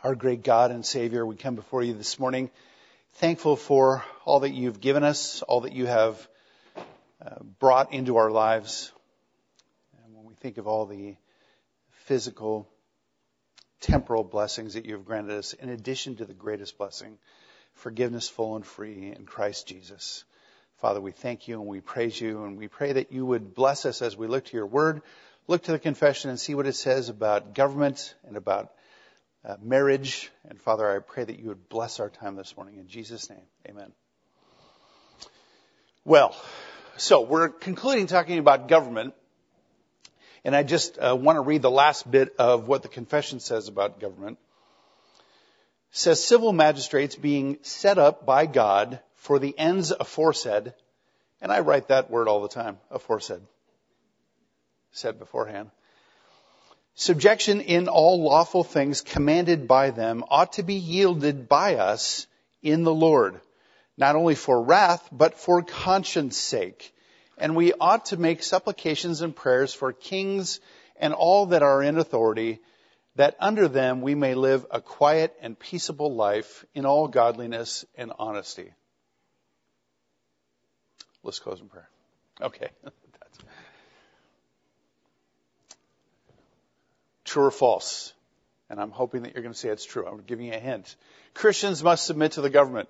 Our great God and Savior, we come before you this morning thankful for all that you've given us, all that you have brought into our lives. And when we think of all the physical, temporal blessings that you have granted us, in addition to the greatest blessing, forgiveness full and free in Christ Jesus. Father, we thank you and we praise you, and we pray that you would bless us as we look to your word, look to the confession and see what it says about government and about marriage. And Father, I pray that you would bless our time this morning. In Jesus' name, amen. Well, so we're concluding talking about government. And I just want to read the last bit of what the confession says about government. It says, civil magistrates being set up by God for the ends aforesaid. And I write that word all the time, aforesaid. Said beforehand. Subjection in all lawful things commanded by them ought to be yielded by us in the Lord, not only for wrath, but for conscience sake. And we ought to make supplications and prayers for kings and all that are in authority, that under them we may live a quiet and peaceable life in all godliness and honesty. Let's close in prayer. Okay. True or false? And I'm hoping that you're going to say it's true. I'm giving you a hint. Christians must submit to the government.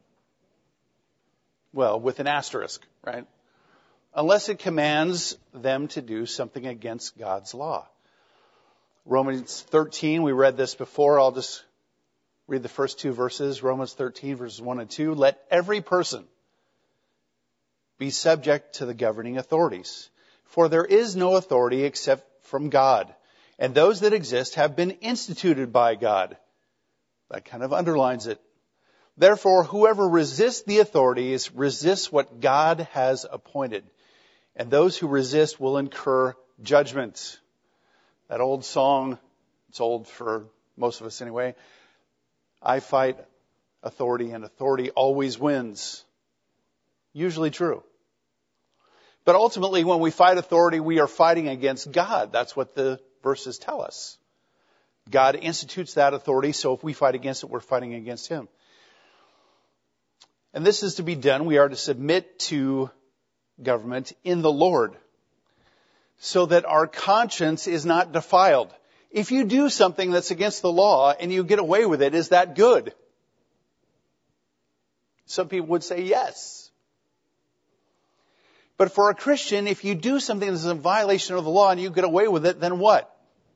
Well, with an asterisk, right? Unless it commands them to do something against God's law. Romans 13, we read this before. I'll just read the first two verses. Romans 13, verses 1 and 2. Let every person be subject to the governing authorities. For there is no authority except from God. And those that exist have been instituted by God. That kind of underlines it. Therefore, whoever resists the authorities resists what God has appointed. And those who resist will incur judgment. That old song, it's old for most of us anyway. I fight authority and authority always wins. Usually true. But ultimately, when we fight authority, we are fighting against God. That's what the verses tell us. God institutes that authority, so if we fight against it, we're fighting against Him. And this is to be done. We are to submit to government in the Lord, so that our conscience is not defiled. If you do something that's against the law and you get away with it, is that good? Some people would say yes. But for a Christian, if you do something that's a violation of the law and you get away with it, then what?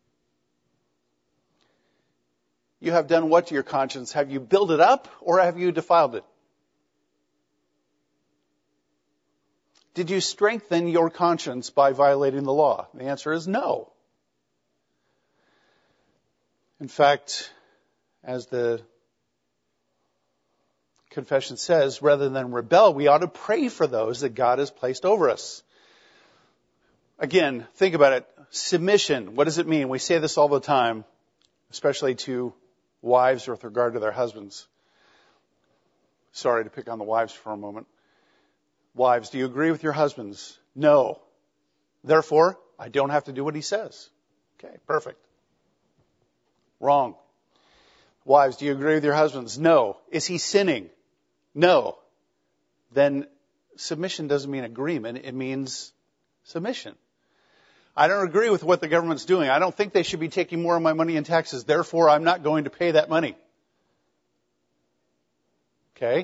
You have done what to your conscience? Have you built it up or have you defiled it? Did you strengthen your conscience by violating the law? The answer is no. In fact, as the confession says, rather than rebel, we ought to pray for those that God has placed over us. Again, think about it. Submission. What does it mean? We say this all the time, especially to wives with regard to their husbands. Sorry to pick on the wives for a moment. Wives, do you agree with your husbands? No. Therefore, I don't have to do what he says. Okay, perfect. Wrong. Wives, do you agree with your husbands? No. Is he sinning? No. Then submission doesn't mean agreement. It means submission. I don't agree with what the government's doing. I don't think they should be taking more of my money in taxes. Therefore, I'm not going to pay that money. Okay?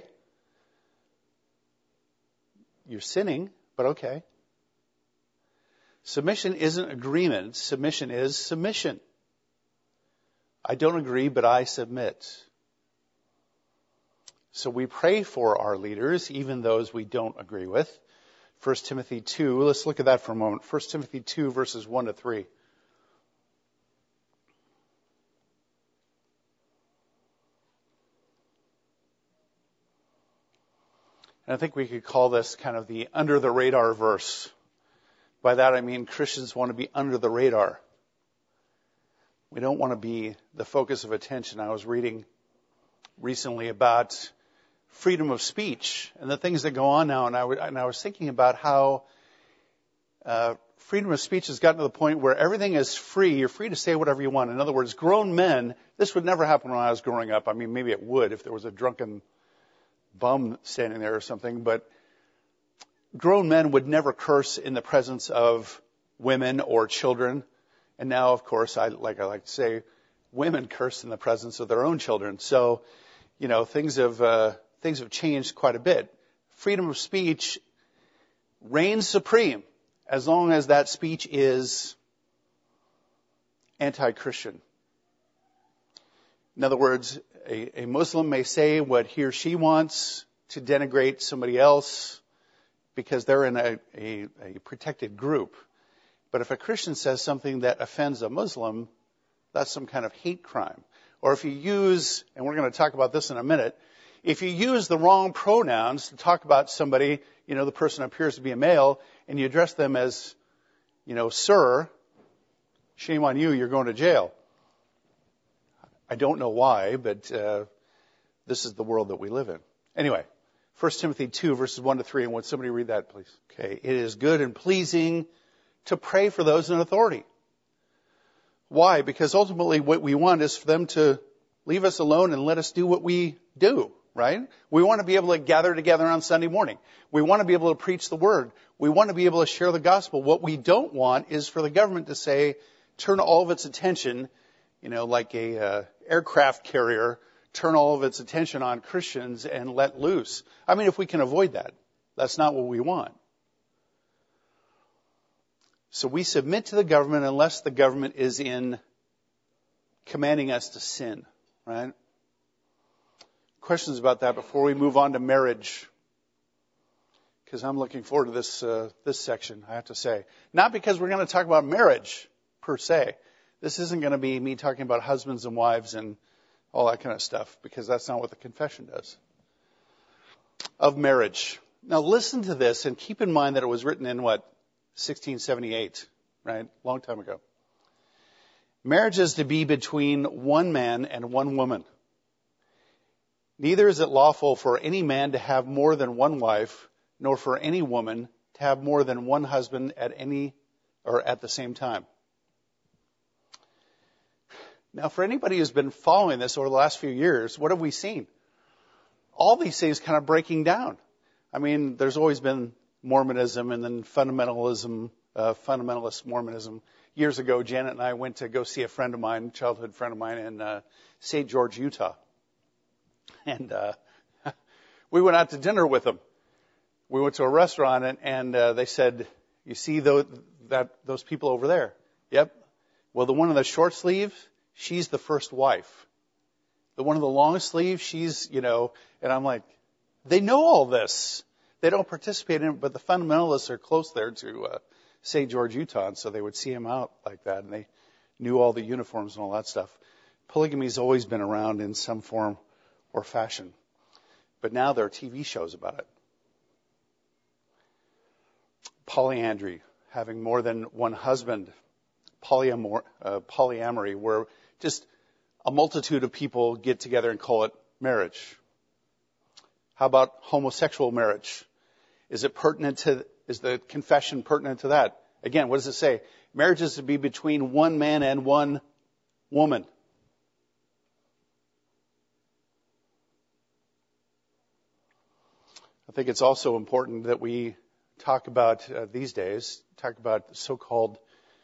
You're sinning, but okay. Submission isn't agreement. Submission is submission. I don't agree, but I submit. So we pray for our leaders, even those we don't agree with. 1 Timothy 2, let's look at that for a moment. 1 Timothy 2, verses 1 to 3. And I think we could call this kind of the under the radar verse. By that I mean Christians want to be under the radar. We don't want to be the focus of attention. I was reading recently about freedom of speech and the things that go on now, and I was thinking about how freedom of speech has gotten to the point where everything is free. You're free to say whatever you want. In other words, grown men, this would never happen when I was growing up. I mean, maybe it would if there was a drunken bum standing there or something, but grown men would never curse in the presence of women or children. And now, of course, I like to say, women curse in the presence of their own children. So, things have changed quite a bit. Freedom of speech reigns supreme as long as that speech is anti-Christian. In other words, a Muslim may say what he or she wants to denigrate somebody else because they're in a protected group. But if a Christian says something that offends a Muslim, that's some kind of hate crime. Or if you use, and we're going to talk about this in a minute, if you use the wrong pronouns to talk about somebody, the person appears to be a male, and you address them as, sir, shame on you, you're going to jail. I don't know why, but this is the world that we live in. Anyway, 1 Timothy 2, verses 1 to 3, and would somebody read that, please? Okay, it is good and pleasing to pray for those in authority. Why? Because ultimately what we want is for them to leave us alone and let us do what we do, right? We want to be able to gather together on Sunday morning. We want to be able to preach the word. We want to be able to share the gospel. What we don't want is for the government to say, turn all of its attention, like a aircraft carrier, turn all of its attention on Christians and let loose. I mean, if we can avoid that, that's not what we want. So we submit to the government unless the government is in commanding us to sin, right? Questions about that before we move on to marriage? Because I'm looking forward to this section, I have to say. Not because we're going to talk about marriage, per se. This isn't going to be me talking about husbands and wives and all that kind of stuff, because that's not what the confession does. Of marriage. Now listen to this and keep in mind that it was written in 1678, right? Long time ago. Marriage is to be between one man and one woman. Neither is it lawful for any man to have more than one wife, nor for any woman to have more than one husband at the same time. Now, for anybody who's been following this over the last few years, what have we seen? All these things kind of breaking down. I mean, there's always been Mormonism and then fundamentalist Mormonism. Years ago, Janet and I went to go see a friend of mine, childhood friend of mine in St. George, Utah. And we went out to dinner with them. We went to a restaurant and they said, you see those people over there? Yep. Well, the one in the short sleeve, she's the first wife. The one in the long sleeve, she's, and I'm like, they know all this. They don't participate in it, but the fundamentalists are close there to St. George, Utah, and so they would see him out like that, and they knew all the uniforms and all that stuff. Polygamy's always been around in some form or fashion, but now there are TV shows about it. Polyandry, having more than one husband. Polyamory, where just a multitude of people get together and call it marriage. How about homosexual marriage? Is the confession pertinent to that? Again, what does it say? Marriage is to be between one man and one woman. I think it's also important that we talk about these days, talk about so-called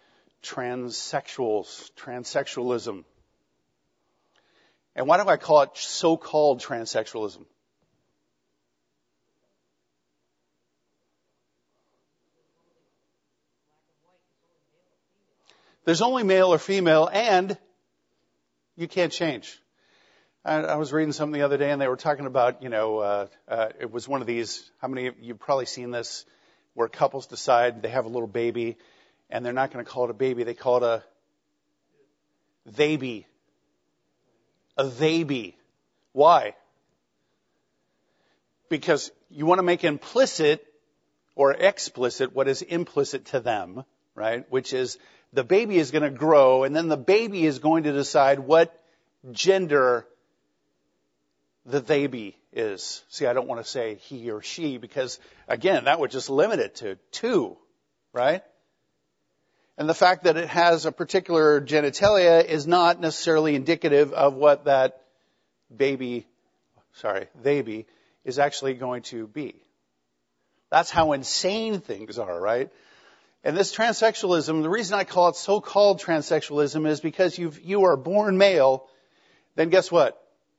transsexualism. And why do I call it so-called transsexualism? There's only male or female, and you can't change. I was reading something the other day, and they were talking about, it was one of these, how many of you've probably seen this, where couples decide they have a little baby, and they're not going to call it a baby, they call it a baby. A baby. Why? Because you want to make implicit or explicit what is implicit to them, right? Which is the baby is going to grow, and then the baby is going to decide what gender the baby is. See, I don't want to say he or she because, again, that would just limit it to two, right? And the fact that it has a particular genitalia is not necessarily indicative of what that baby is actually going to be. That's how insane things are, right? And this transsexualism, the reason I call it so-called transsexualism is because you are born male, then guess what?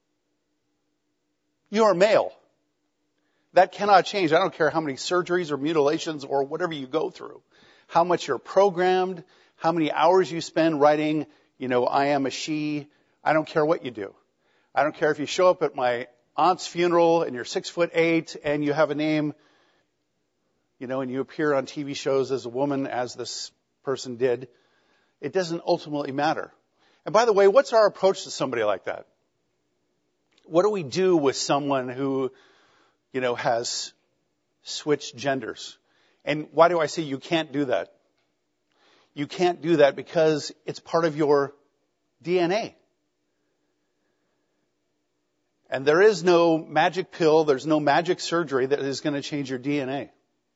You are male. That cannot change. I don't care how many surgeries or mutilations or whatever you go through, how much you're programmed, how many hours you spend writing, I am a she. I don't care what you do. I don't care if you show up at my aunt's funeral and you're 6'8" and you have a name, and you appear on TV shows as a woman, as this person did. It doesn't ultimately matter. And by the way, what's our approach to somebody like that? What do we do with someone who, has switched genders? And why do I say you can't do that? You can't do that because it's part of your DNA. And there is no magic pill, there's no magic surgery that is going to change your DNA.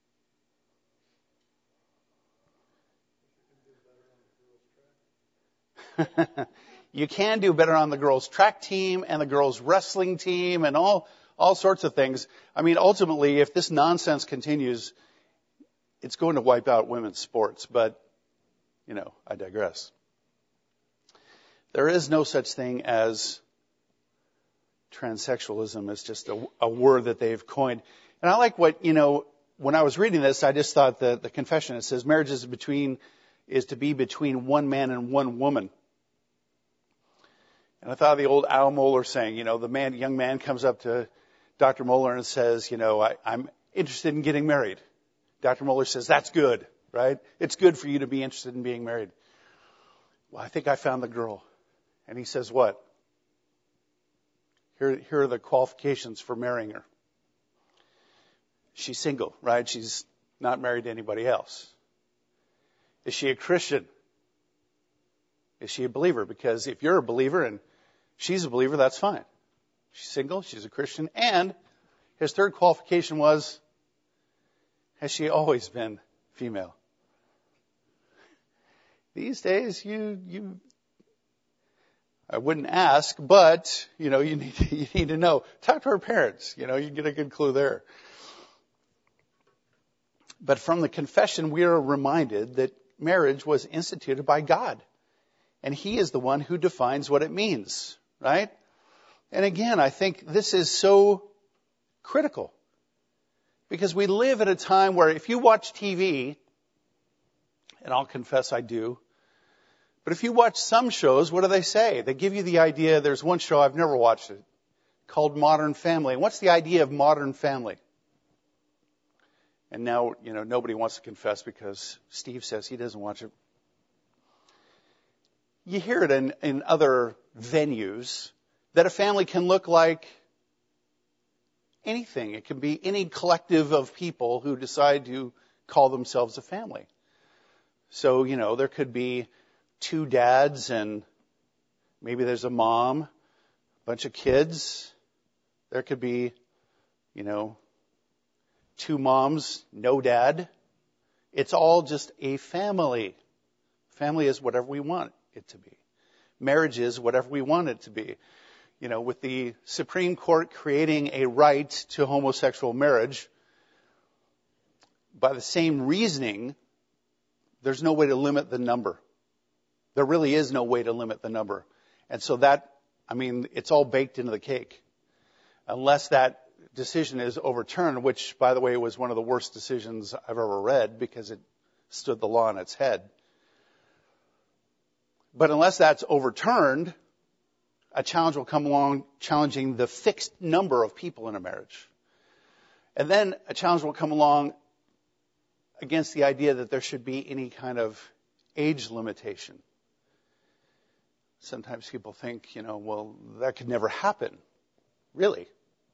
You can do better on the girls' track team and the girls' wrestling team and all sorts of things. I mean, ultimately, if this nonsense continues, it's going to wipe out women's sports. But, I digress. There is no such thing as transsexualism. It's just a word that they've coined. And I like what, when I was reading this, I just thought that the confession, it says marriage is to be between one man and one woman. And I thought of the old Al Mohler saying, the young man comes up to Dr. Mohler and says, I'm interested in getting married. Dr. Mohler says, that's good, right? It's good for you to be interested in being married. Well, I think I found the girl. And he says, what? Here are the qualifications for marrying her. She's single, right? She's not married to anybody else. Is she a Christian? Is she a believer? Because if you're a believer and she's a believer, that's fine. She's single, she's a Christian, and his third qualification was, has she always been female? These days, I wouldn't ask, but, you need to know. Talk to her parents, you get a good clue there. But from the confession, we are reminded that marriage was instituted by God. And He is the one who defines what it means, right? And again, I think this is so critical. Because we live at a time where if you watch TV, and I'll confess I do, but if you watch some shows, what do they say? They give you the idea, there's one show, I've never watched it, called Modern Family. And what's the idea of Modern Family? And now, nobody wants to confess because Steve says he doesn't watch it. You hear it in other venues that a family can look like anything. It can be any collective of people who decide to call themselves a family. So, there could be 2 dads and maybe there's a mom, a bunch of kids. There could be, 2 moms, no dad. It's all just a family. Family is whatever we want it to be. Marriage is whatever we want it to be. With the Supreme Court creating a right to homosexual marriage, by the same reasoning, there's no way to limit the number. There really is no way to limit the number. And so it's all baked into the cake. Unless that decision is overturned, which, by the way, was one of the worst decisions I've ever read because it stood the law on its head. But unless that's overturned, a challenge will come along challenging the fixed number of people in a marriage. And then a challenge will come along against the idea that there should be any kind of age limitation. Sometimes people think, well, that could never happen. Really?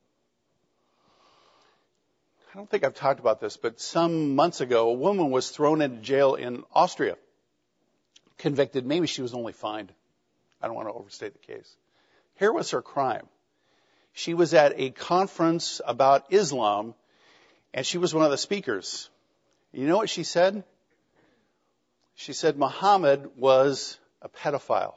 I don't think I've talked about this, but some months ago, a woman was thrown into jail in Austria. Convicted. Maybe she was only fined. I don't want to overstate the case. Here was her crime. She was at a conference about Islam, and she was one of the speakers. You know what she said? She said Muhammad was a pedophile.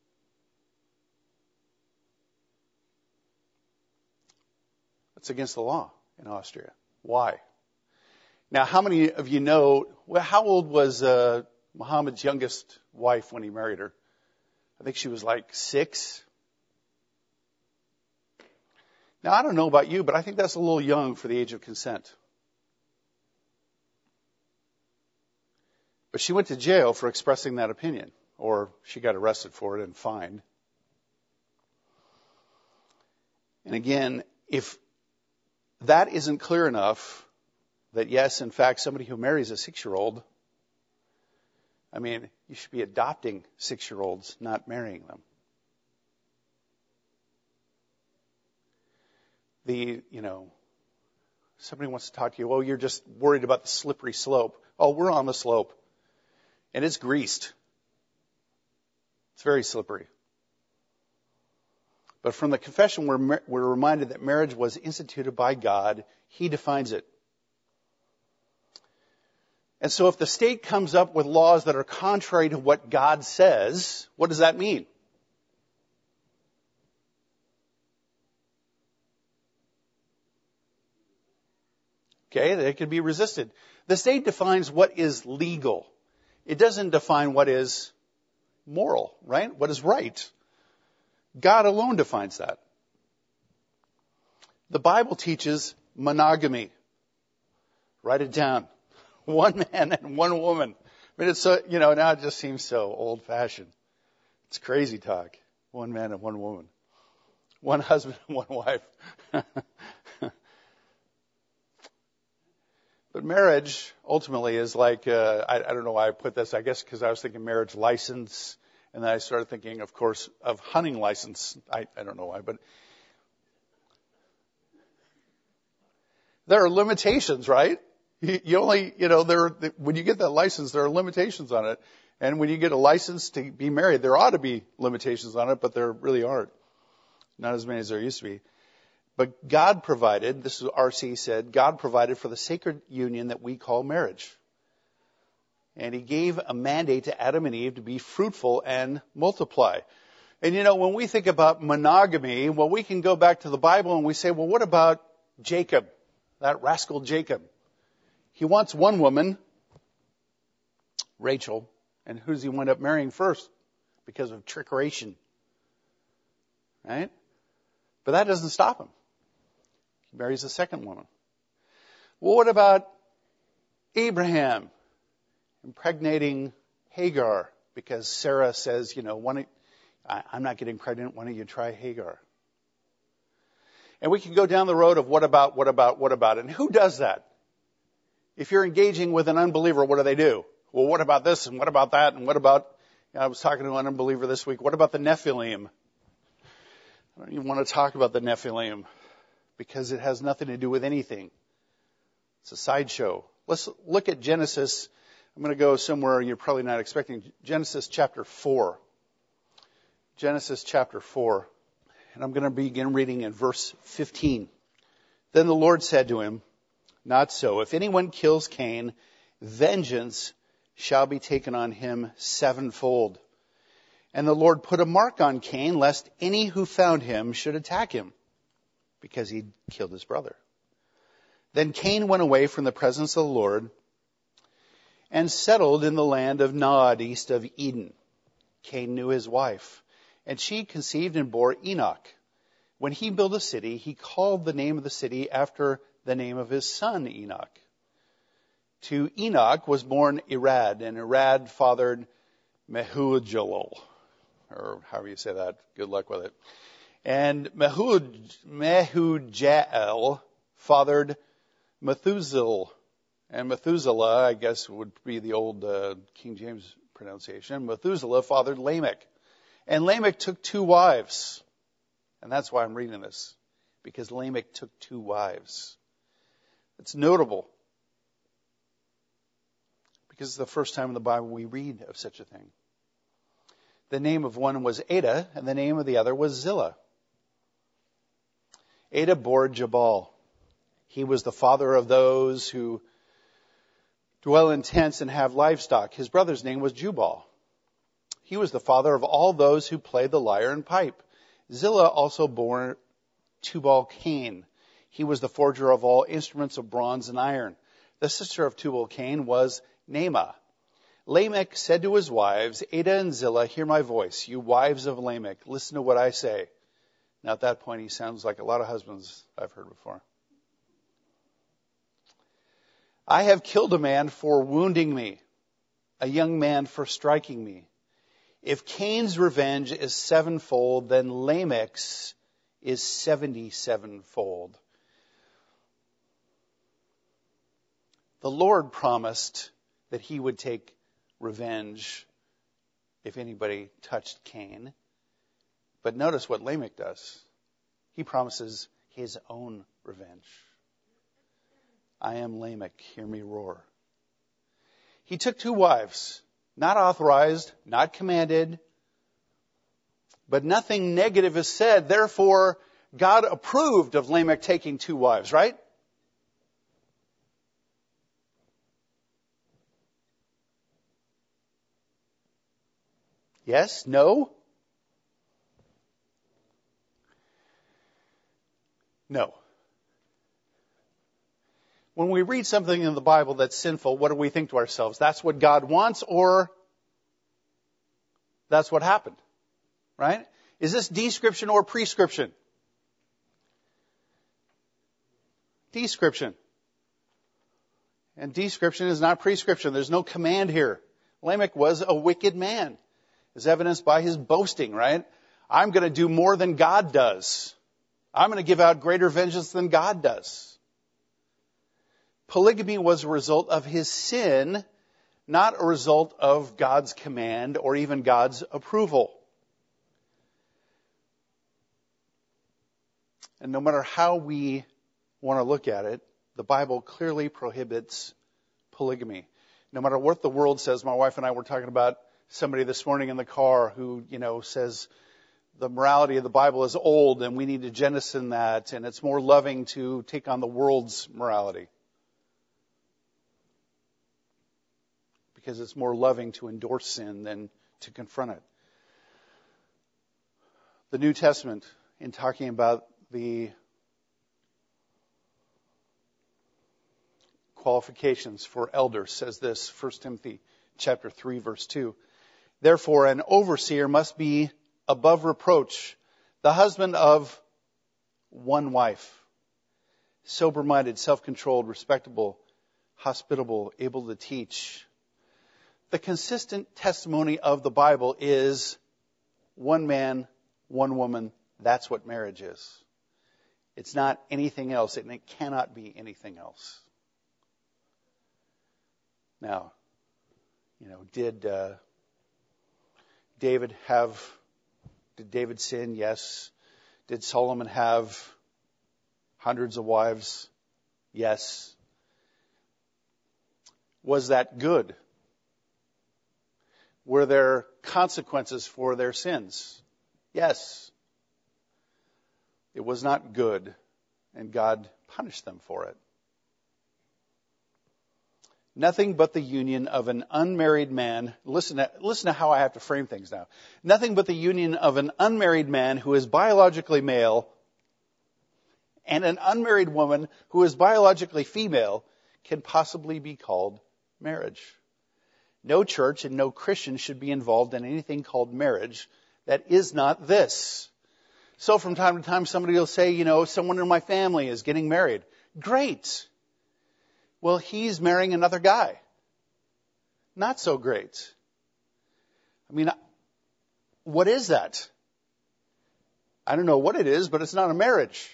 That's against the law in Austria. Why? Now, how many of you know, well, how old was Muhammad's youngest wife when he married her? I think she was like 6. Now, I don't know about you, but I think that's a little young for the age of consent. But she went to jail for expressing that opinion, or she got arrested for it and fined. And again, if that isn't clear enough that yes, in fact, somebody who marries a 6-year-old, I mean, you should be adopting 6-year-olds, not marrying them. Somebody wants to talk to you, oh, you're just worried about the slippery slope. Oh, we're on the slope. And it's greased. It's very slippery. But from the confession, we're reminded that marriage was instituted by God. He defines it. And so if the state comes up with laws that are contrary to what God says, what does that mean? Okay, they can be resisted. The state defines what is legal. It doesn't define what is moral, right? What is right. God alone defines that. The Bible teaches monogamy. Write it down. One man and one woman. I mean, it's so, now it just seems so old-fashioned. It's crazy talk. One man and one woman. One husband and one wife. But marriage ultimately is like, I don't know why I put this, I guess because I was thinking marriage license, and then I started thinking, of course, of hunting license. I don't know why, but there are limitations, right? You only, when you get that license, there are limitations on it. And when you get a license to be married, there ought to be limitations on it, but there really aren't. Not as many as there used to be. But God provided, this is what R.C. said, God provided for the sacred union that we call marriage. And He gave a mandate to Adam and Eve to be fruitful and multiply. And when we think about monogamy, well, we can go back to the Bible and we say, well, what about Jacob, that rascal Jacob? He wants one woman, Rachel, and who does he wind up marrying first? Because of trickeration. Right? But that doesn't stop him. He marries a second woman. Well, what about Abraham impregnating Hagar? Because Sarah says, I'm not getting pregnant, why don't you try Hagar? And we can go down the road of what about, and who does that? If you're engaging with an unbeliever, what do? Well, what about this and what about that and what about, I was talking to an unbeliever this week, what about the Nephilim? I don't even want to talk about the Nephilim because it has nothing to do with anything. It's a sideshow. Let's look at Genesis. I'm going to go somewhere you're probably not expecting. Genesis chapter 4. Genesis chapter 4. And I'm going to begin reading in verse 15. Then the Lord said to him, not so. If anyone kills Cain, vengeance shall be taken on him 7-fold. And the Lord put a mark on Cain, lest any who found him should attack him, because he'd killed his brother. Then Cain went away from the presence of the Lord and settled in the land of Nod, east of Eden. Cain knew his wife, and she conceived and bore Enoch. When he built a city, he called the name of the city after the name of his son Enoch. To Enoch was born Irad, and Irad fathered Mehujael, or however you say that. Good luck with it. And Mehujael fathered Methuselah, and Methuselah, I guess, would be the old King James pronunciation. Methuselah fathered Lamech, and Lamech took 2 wives, and that's why I'm reading this, because Lamech took 2 wives. It's notable because it's the first time in the Bible we read of such a thing. The name of one was Ada, and the name of the other was Zillah. Ada bore Jabal. He was the father of those who dwell in tents and have livestock. His brother's name was Jubal. He was the father of all those who play the lyre and pipe. Zillah also bore Tubal-Cain. He was the forger of all instruments of bronze and iron. The sister of Tubal-Cain was Naamah. Lamech said to his wives, Adah and Zillah, hear my voice. You wives of Lamech, listen to what I say. Now at that point, he sounds like a lot of husbands I've heard before. I have killed a man for wounding me, a young man for striking me. If Cain's revenge is sevenfold, then Lamech's is 77-fold. The Lord promised that he would take revenge if anybody touched Cain. But notice what Lamech does. He promises his own revenge. I am Lamech, hear me roar. He took 2 wives, not authorized, not commanded, but nothing negative is said. Therefore, God approved of Lamech taking 2 wives, right? Yes? No? No. When we read something in the Bible that's sinful, what do we think to ourselves? That's what God wants, or that's what happened, right? Is this description or prescription? Description. And description is not prescription. There's no command here. Lamech was a wicked man, as evidenced by his boasting, right? I'm going to do more than God does. I'm going to give out greater vengeance than God does. Polygamy was a result of his sin, not a result of God's command or even God's approval. And no matter how we want to look at it, the Bible clearly prohibits polygamy. No matter what the world says, my wife and I were talking about somebody this morning in the car who, says the morality of the Bible is old and we need to jettison that, and it's more loving to take on the world's morality. Because it's more loving to endorse sin than to confront it. The New Testament, in talking about the qualifications for elders, says this, 1 Timothy chapter 3, verse 2. Therefore, an overseer must be above reproach, the husband of 1 wife, sober-minded, self-controlled, respectable, hospitable, able to teach. The consistent testimony of the Bible is 1 man, 1 woman. That's what marriage is. It's not anything else, and it cannot be anything else. Now, did David sin? Yes. Did Solomon have hundreds of wives? Yes. Was that good? Were there consequences for their sins? Yes. It was not good, and God punished them for it. Nothing but the union of an unmarried man, listen to how I have to frame things now. Nothing but the union of an unmarried man who is biologically male and an unmarried woman who is biologically female can possibly be called marriage. No church and no Christian should be involved in anything called marriage that is not this. So from time to time, somebody will say, someone in my family is getting married. Great. Well, he's marrying another guy. Not so great. What is that? I don't know what it is, but it's not a marriage.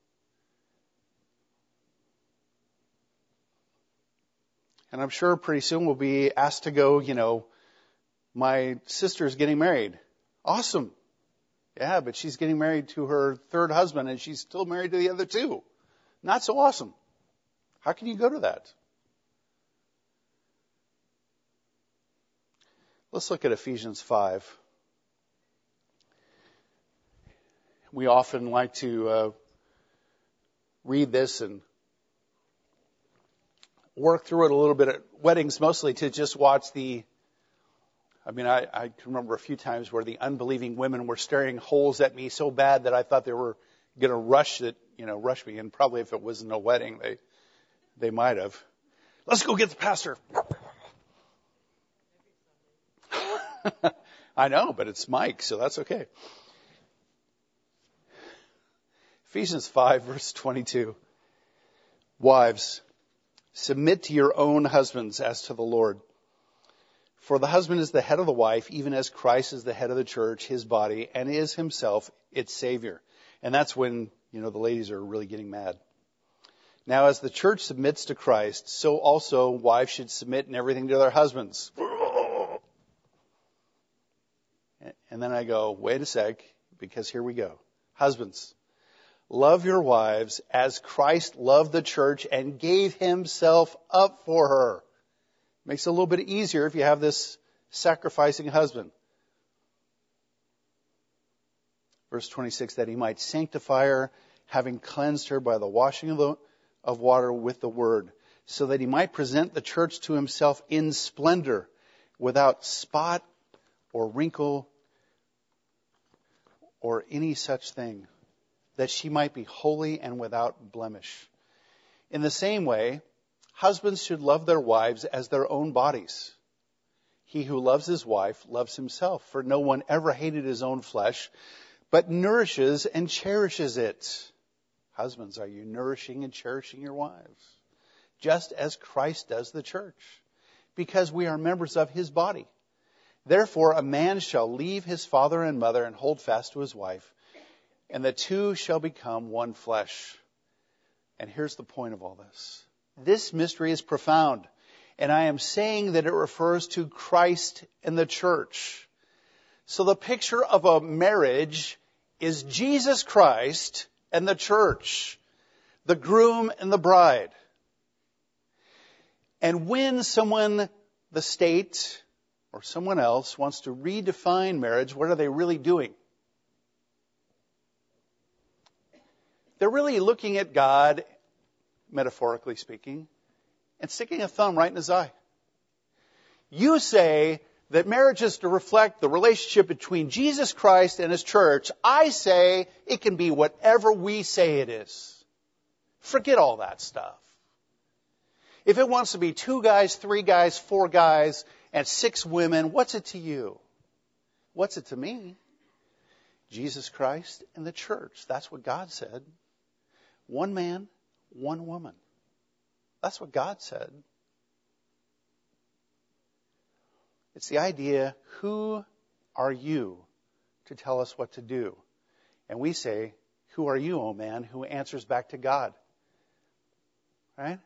And I'm sure pretty soon we'll be asked to go, my sister's getting married. Awesome. Yeah, but she's getting married to her 3rd husband and she's still married to the other 2. Not so awesome. How can you go to that? Let's look at Ephesians 5. We often like to read this and work through it a little bit at weddings, mostly to just watch I can remember a few times where the unbelieving women were staring holes at me so bad that I thought they were going to rush me. And probably if it wasn't a wedding, they might have. Let's go get the pastor. I know, but it's Mike, so that's okay. Ephesians 5, verse 22. Wives, submit to your own husbands as to the Lord. For the husband is the head of the wife, even as Christ is the head of the church, his body, and is himself its Savior. And that's when, the ladies are really getting mad. Now, as the church submits to Christ, so also wives should submit in everything to their husbands. And then I go, wait a sec, because here we go. Husbands, love your wives as Christ loved the church and gave himself up for her. Makes it a little bit easier if you have this sacrificing husband. Verse 26, that he might sanctify her, having cleansed her by the washing of water with the word, so that he might present the church to himself in splendor, without spot or wrinkle or any such thing, that she might be holy and without blemish. In the same way, husbands should love their wives as their own bodies. He who loves his wife loves himself, for no one ever hated his own flesh, but nourishes and cherishes it. Husbands, are you nourishing and cherishing your wives? Just as Christ does the church, because we are members of his body. Therefore, a man shall leave his father and mother and hold fast to his wife, and the two shall become one flesh. And here's the point of all this. This mystery is profound, and I am saying that it refers to Christ and the church. So the picture of a marriage is Jesus Christ and the church, the groom and the bride. And when someone, the state or someone else, wants to redefine marriage, what are they really doing? They're really looking at God, metaphorically speaking, and sticking a thumb right in his eye. You say that marriage is to reflect the relationship between Jesus Christ and his church. I say it can be whatever we say it is. Forget all that stuff. If it wants to be 2 guys, 3 guys, 4 guys, and 6 women, what's it to you? What's it to me? Jesus Christ and the church. That's what God said. 1 man, 1 woman. That's what God said. It's the idea, who are you to tell us what to do? And we say, who are you, O man, who answers back to God? Right?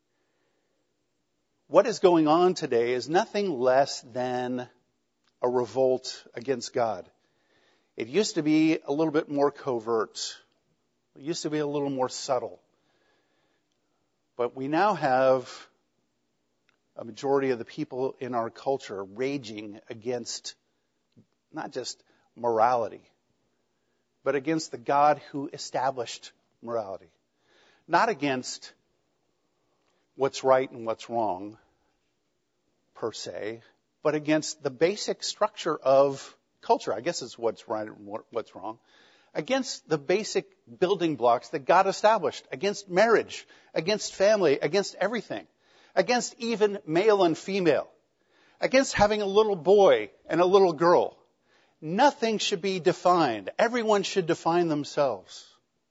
What is going on today is nothing less than a revolt against God. It used to be a little bit more covert. It used to be a little more subtle. But we now have a majority of the people in our culture raging against not just morality, but against the God who established morality. Not against what's right and what's wrong, per se, but against the basic structure of culture. I guess it's what's right and what's wrong. Against the basic building blocks that God established. Against marriage, against family, against everything. Against even male and female. Against having a little boy and a little girl. Nothing should be defined. Everyone should define themselves.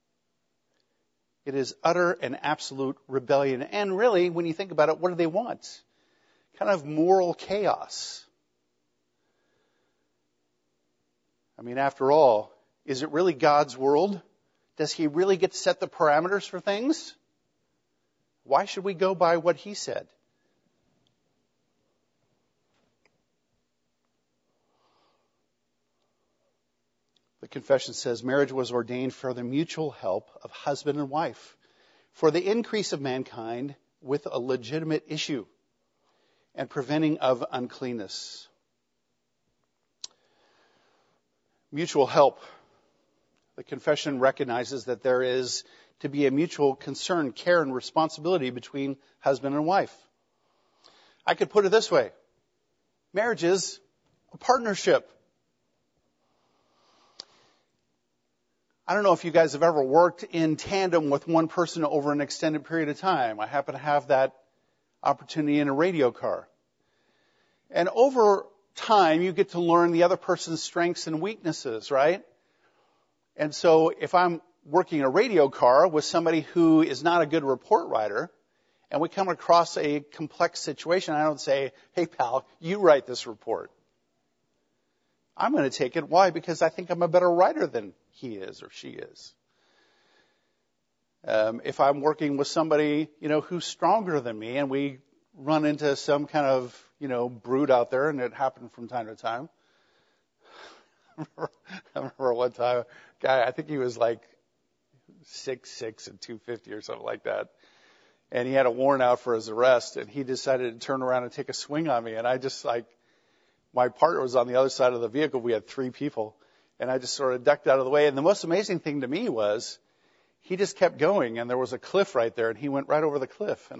It is utter and absolute rebellion. And really, when you think about it, what do they want? Kind of moral chaos. I mean, after all, is it really God's world? Does he really get to set the parameters for things? Why should we go by what he said? The confession says marriage was ordained for the mutual help of husband and wife, for the increase of mankind with a legitimate issue and preventing of uncleanness. Mutual help. The confession recognizes that there is to be a mutual concern, care, and responsibility between husband and wife. I could put it this way. Marriage is a partnership. I don't know if you guys have ever worked in tandem with one person over an extended period of time. I happen to have that opportunity in a radio car. And over time, you get to learn the other person's strengths and weaknesses, right? And so if I'm working in a radio car with somebody who is not a good report writer, and we come across a complex situation, I don't say, hey, pal, you write this report. I'm going to take it. Why? Because I think I'm a better writer than he is or she is. If I'm working with somebody, who's stronger than me, and we run into some kind of, brood out there, and it happened from time to time. I remember one time, a guy, I think he was like 6'6" and 250 or something like that. And he had a warrant out for his arrest, and he decided to turn around and take a swing on me. And I just my partner was on the other side of the vehicle. We had 3 people. And I just sort of ducked out of the way. And the most amazing thing to me was he just kept going, and there was a cliff right there, and he went right over the cliff.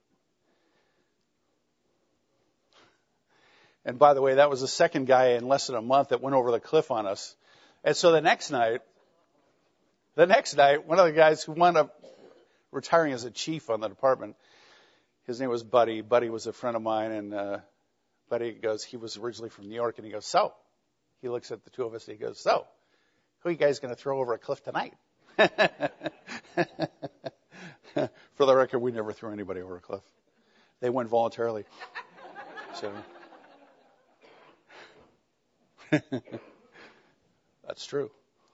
And by the way, that was the second guy in less than a month that went over the cliff on us. And so the next night, one of the guys who wound up retiring as a chief on the department, his name was Buddy. Buddy was a friend of mine, and Buddy goes, he was originally from New York, and he goes, so, he looks at the two of us, and he goes, so, who are you guys going to throw over a cliff tonight? For the record, we never threw anybody over a cliff. They went voluntarily. So that's true.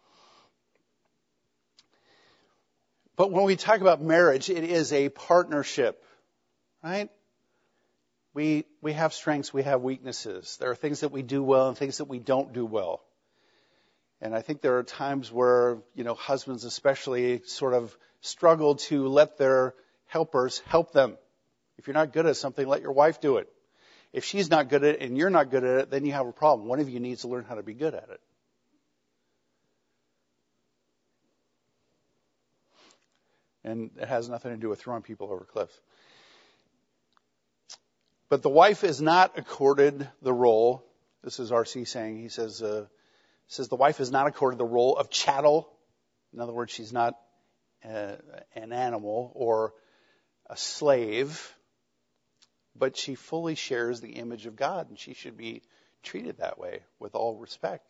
But when we talk about marriage, it is a partnership, right? We have strengths, we have weaknesses. There are things that we do well and things that we don't do well. And I think there are times where, husbands especially sort of struggle to let their helpers help them. If you're not good at something, let your wife do it. If she's not good at it and you're not good at it, then you have a problem. One of you needs to learn how to be good at it. And it has nothing to do with throwing people over cliffs. But the wife is not accorded the role. This is R.C. saying. He says the wife is not accorded the role of chattel. In other words, she's not an animal or a slave, but she fully shares the image of God, and she should be treated that way with all respect.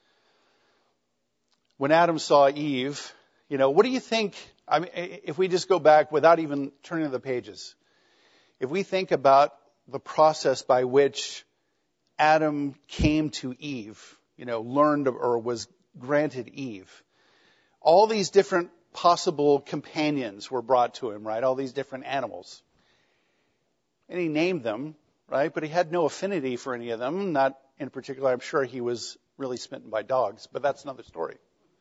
When Adam saw Eve, what do you think? I mean, if we just go back without even turning the pages, if we think about the process by which Adam came to Eve, learned or was granted Eve, all these different possible companions were brought to him, right? All these different animals. And he named them, right? But he had no affinity for any of them. Not in particular, I'm sure he was really smitten by dogs, but that's another story.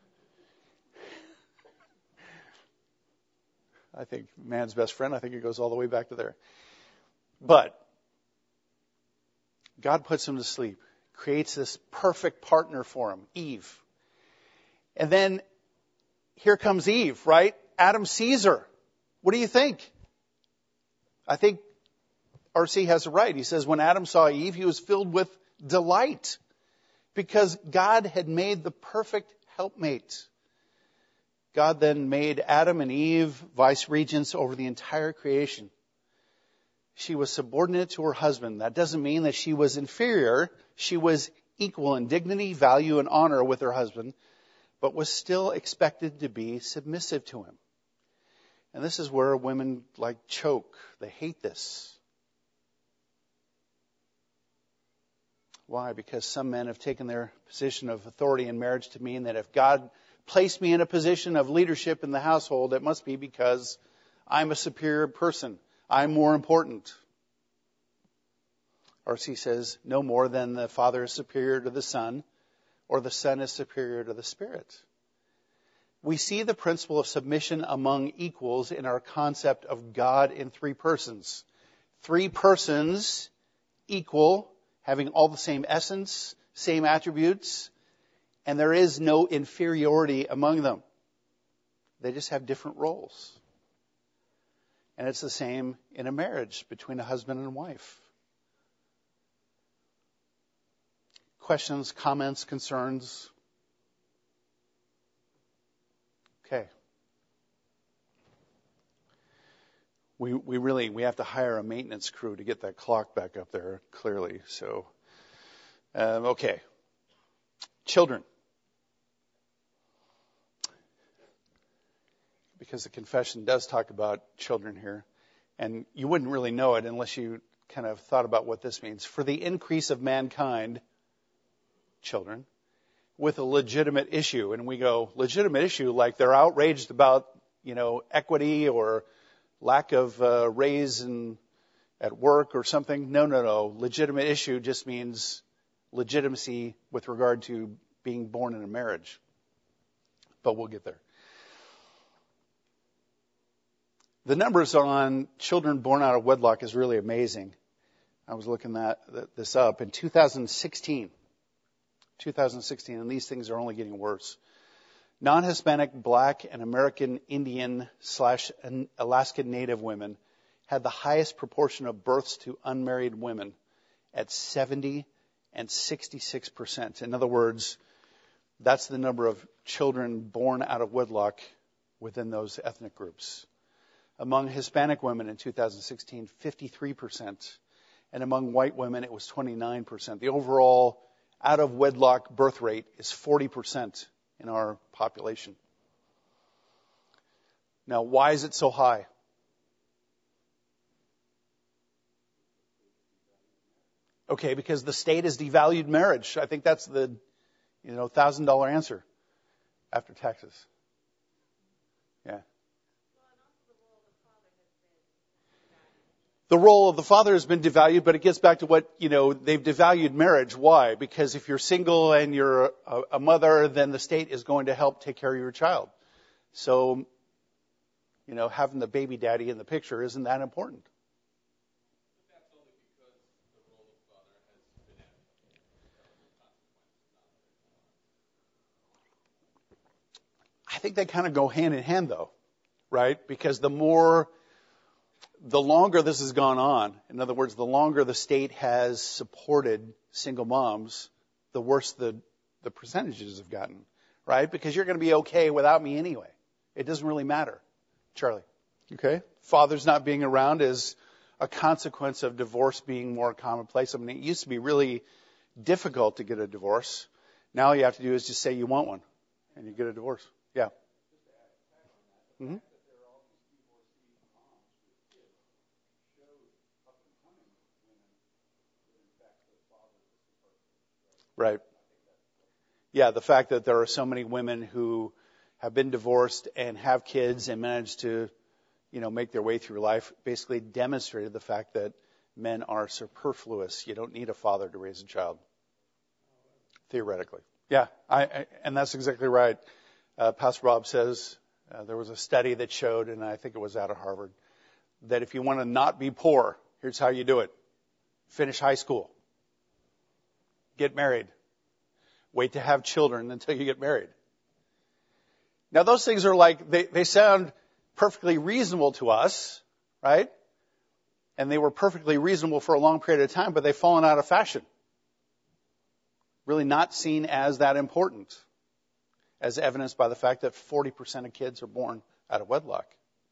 I think man's best friend, I think it goes all the way back to there. But God puts him to sleep, creates this perfect partner for him, Eve. And then here comes Eve, right? Adam sees her. What do you think? I think R.C. has it right. He says when Adam saw Eve, he was filled with delight because God had made the perfect helpmate. God then made Adam and Eve vice-regents over the entire creation. She was subordinate to her husband. That doesn't mean that she was inferior. She was equal in dignity, value, and honor with her husband, but was still expected to be submissive to him. And this is where women choke. They hate this. Why? Because some men have taken their position of authority in marriage to mean that if God placed me in a position of leadership in the household, it must be because I'm a superior person. I'm more important. R.C. says, no more than the Father is superior to the Son, or the Son is superior to the Spirit. We see the principle of submission among equals in our concept of God in 3 persons. 3 persons, equal, having all the same essence, same attributes, And there is no inferiority among them. They just have different roles. And it's the same in a marriage between a husband and wife. Questions, comments, concerns? Okay. We have to hire a maintenance crew to get that clock back up there clearly. So, okay. Children. Because the confession does talk about children here. And you wouldn't really know it unless you kind of thought about what this means. For the increase of mankind, children, with a legitimate issue. And we go, legitimate issue, like they're outraged about, equity or lack of raise at work or something. No. Legitimate issue just means legitimacy with regard to being born in a marriage. But we'll get there. The numbers on children born out of wedlock is really amazing. I was looking this up. In 2016, and these things are only getting worse, non-Hispanic, Black, and American Indian / Alaskan Native women had the highest proportion of births to unmarried women at 70 and 66%. In other words, that's the number of children born out of wedlock within those ethnic groups. Among Hispanic women in 2016, 53%. And among white women, it was 29%. The overall out-of-wedlock birth rate is 40% in our population. Now, why is it so high? Okay, because the state has devalued marriage. I think that's the, $1,000 answer after taxes. Yeah. The role of the father has been devalued, but it gets back to what, they've devalued marriage. Why? Because if you're single and you're a mother, then the state is going to help take care of your child. So, having the baby daddy in the picture isn't that important. I think they kind of go hand in hand, though, right? Because the longer this has gone on, in other words, the longer the state has supported single moms, the worse the percentages have gotten, right? Because you're going to be okay without me anyway. It doesn't really matter. Charlie. Okay. Fathers not being around is a consequence of divorce being more commonplace. I mean, it used to be really difficult to get a divorce. Now all you have to do is just say you want one, and you get a divorce. Yeah. Mm-hmm. Right. Yeah, the fact that there are so many women who have been divorced and have kids and managed to, make their way through life basically demonstrated the fact that men are superfluous. You don't need a father to raise a child. Theoretically. Yeah, and that's exactly right. Pastor Bob says there was a study that showed, and I think it was out of Harvard, that if you want to not be poor, here's how you do it. Finish high school. Get married. Wait to have children until you get married. Now those things are like, they sound perfectly reasonable to us, right? And they were perfectly reasonable for a long period of time, but they've fallen out of fashion. Really not seen as that important, as evidenced by the fact that 40% of kids are born out of wedlock.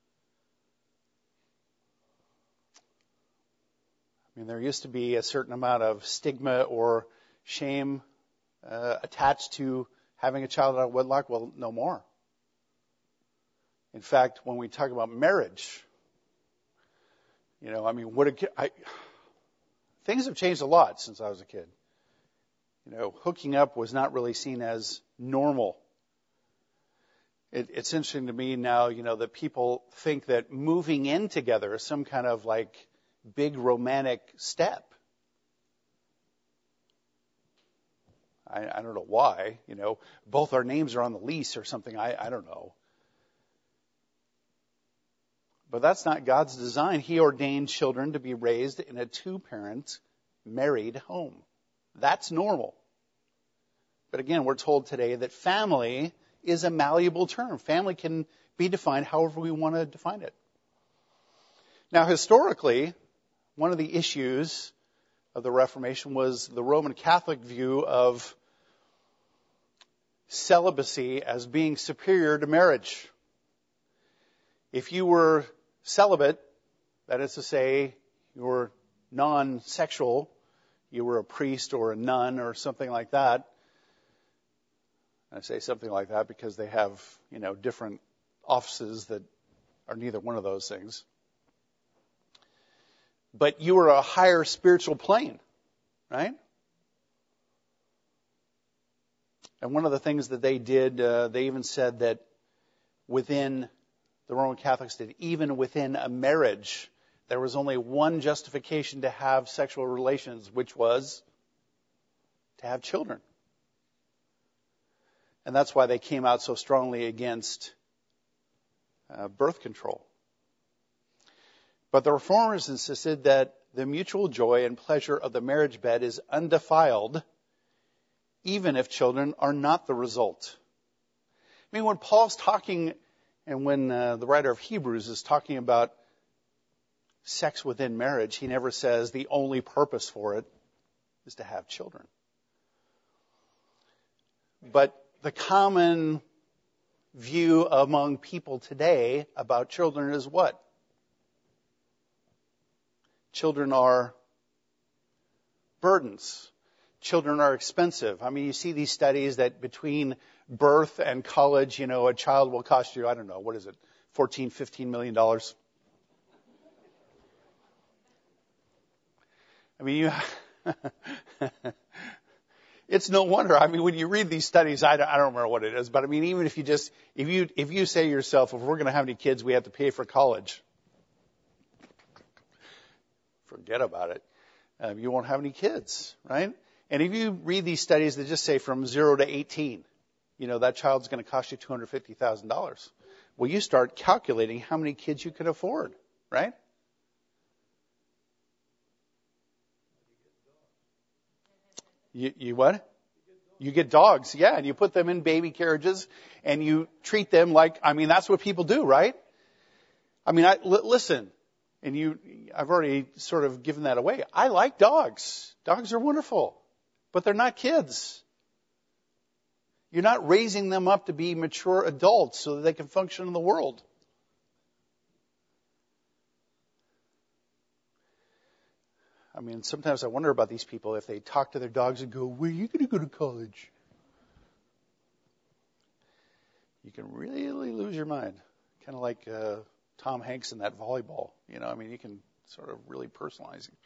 I mean, there used to be a certain amount of stigma or shame attached to having a child out of wedlock. Well, no more. In fact, when we talk about marriage, things have changed a lot since I was a kid. Hooking up was not really seen as normal. It's interesting to me now, that people think that moving in together is some kind of like big romantic step. I don't know why, both our names are on the lease or something. I don't know. But that's not God's design. He ordained children to be raised in a two-parent married home. That's normal. But again, we're told today that family is a malleable term. Family can be defined however we want to define it. Now, historically, one of the issues of the Reformation was the Roman Catholic view of celibacy as being superior to marriage. If you were celibate, that is to say, you were non-sexual, you were a priest or a nun or something like that. I say something like that because they have, different offices that are neither one of those things. But you were a higher spiritual plane, right? And one of the things that they did, they even said that within the Roman Catholics did, even within a marriage, there was only one justification to have sexual relations, which was to have children. And that's why they came out so strongly against birth control. But the Reformers insisted that the mutual joy and pleasure of the marriage bed is undefiled, even if children are not the result. I mean, when Paul's talking, and when the writer of Hebrews is talking about sex within marriage, he never says the only purpose for it is to have children. But the common view among people today about children is what? Children are burdens. Children are expensive. I mean, you see these studies that between birth and college, a child will cost you, I don't know, what is it, $14, $15 million? I mean, it's no wonder. I mean, when you read these studies, I don't remember what it is, but I mean, even if you say to yourself, if we're going to have any kids, we have to pay for college. Forget about it. You won't have any kids, right? And if you read these studies that just say from 0 to 18, that child's going to cost you $250,000. Well, you start calculating how many kids you can afford, right? You what? You get dogs, yeah, and you put them in baby carriages and you treat them like, that's what people do, right? Listen, and I've already sort of given that away. I like dogs. Dogs are wonderful, but they're not kids. You're not raising them up to be mature adults so that they can function in the world. Sometimes I wonder about these people if they talk to their dogs and go, where are you going to go to college? You can really lose your mind. Kind of like Tom Hanks in that volleyball. You can sort of really personalize it.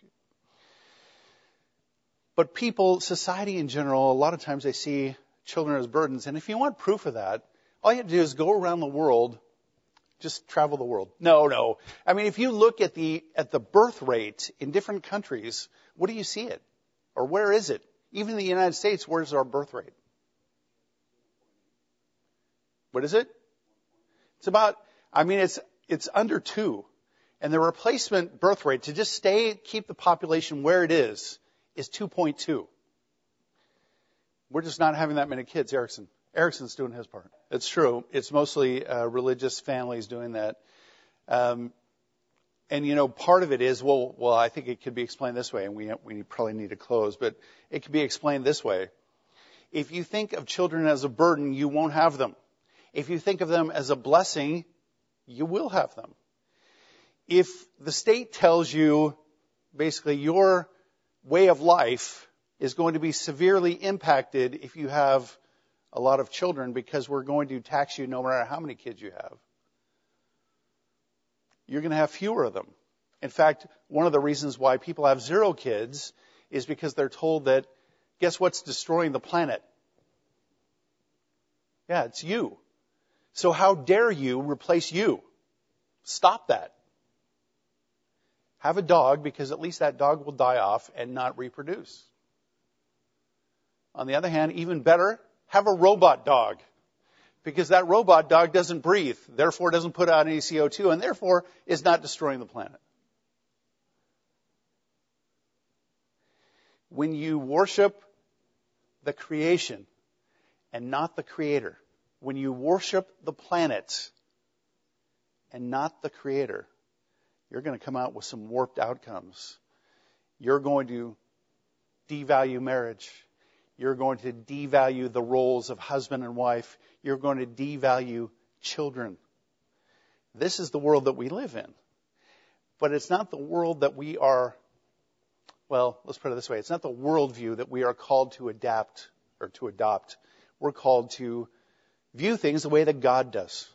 But society in general, a lot of times they see children as burdens. And if you want proof of that, all you have to do is go around the world. Just travel the world. No. If you look at the birth rate in different countries, what do you see it? Or where is it? Even in the United States, where's our birth rate? What is it? It's about, it's under 2. And the replacement birth rate to just keep the population where it is 2.2. We're just not having that many kids, Erickson's doing his part. It's true. It's mostly religious families doing that. And part of it is, well, I think it could be explained this way, and we probably need to close, but it could be explained this way. If you think of children as a burden, you won't have them. If you think of them as a blessing, you will have them. If the state tells you, basically, your way of life is going to be severely impacted if you have a lot of children because we're going to tax you no matter how many kids you have, you're going to have fewer of them. In fact, one of the reasons why people have 0 kids is because they're told that, guess what's destroying the planet? Yeah, it's you. So how dare you replace you? Stop that. Have a dog because at least that dog will die off and not reproduce. On the other hand, even better, have a robot dog because that robot dog doesn't breathe, therefore doesn't put out any CO2, and therefore is not destroying the planet. When you worship the creation, and not the Creator, when you worship the planet and not the Creator, you're going to come out with some warped outcomes. You're going to devalue marriage. You're going to devalue the roles of husband and wife. You're going to devalue children. This is the world that we live in. But it's not the world that we are, well, let's put it this way. It's not the worldview that we are called to adapt or to adopt. We're called to view things the way that God does.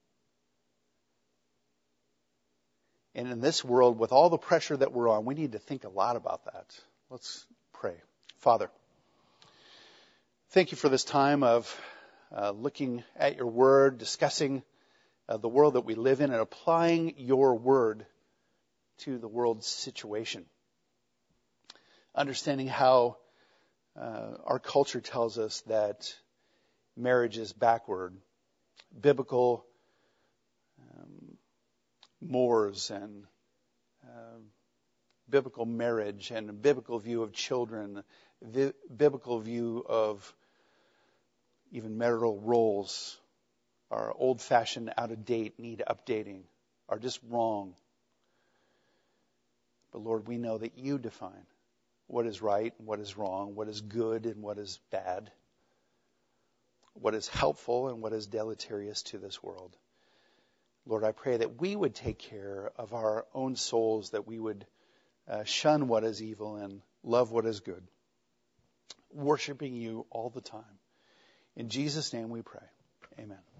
And in this world, with all the pressure that we're on, we need to think a lot about that. Let's pray. Father, thank you for this time of looking at your word, discussing the world that we live in, and applying your word to the world's situation. Understanding how our culture tells us that marriage is backward. Biblical mores and biblical marriage and a biblical view of children, biblical view of even marital roles are old-fashioned, out-of-date, need updating, are just wrong. But Lord, we know that you define what is right and what is wrong, what is good and what is bad, what is helpful and what is deleterious to this world. Lord, I pray that we would take care of our own souls, that we would shun what is evil and love what is good, worshiping you all the time. In Jesus' name we pray. Amen.